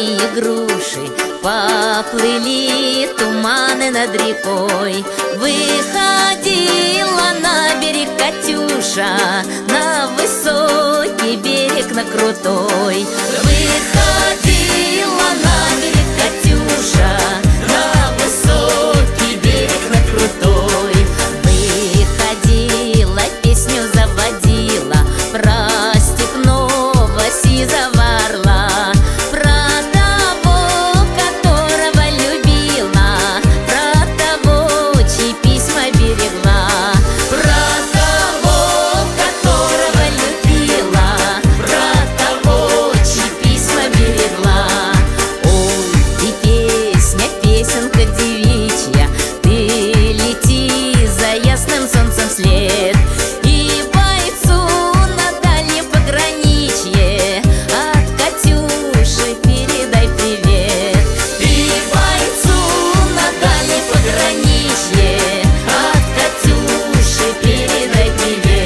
синие груши, поплыли туманы над рекой. Выходила на берег Катюша, на высокий берег, на крутой. Выходила на берег Катюша, на высокий берег, на крутой. Выходила, песню заводила про степного сизого орла, про того, которого любила, про того, чьи письма берегла, про того, которого любила, про того, чьи письма берегла. Ой, и песня, песенка девичья, ты лети за ясным солнцем вслед, и бойцу на дальнем пограничье от Катюши передай привет. И бойцу на дальнем пограничье от Катюши передай привет.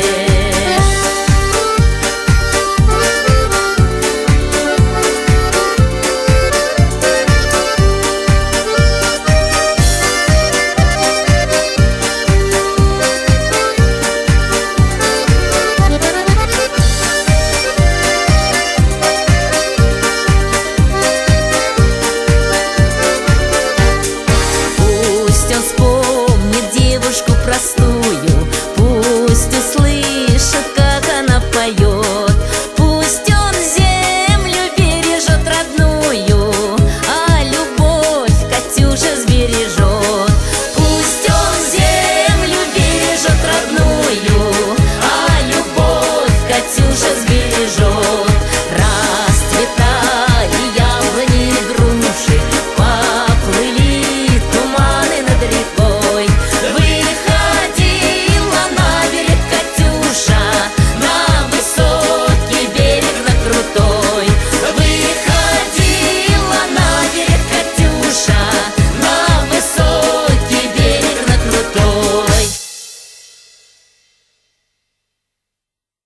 Пусть он вспомнит девушку простую, пусть услышит, как она поет, пусть он землю бережет родную, а любовь Катюша сбережет. Пусть он землю бережет родную, а любовь Катюша сбережет.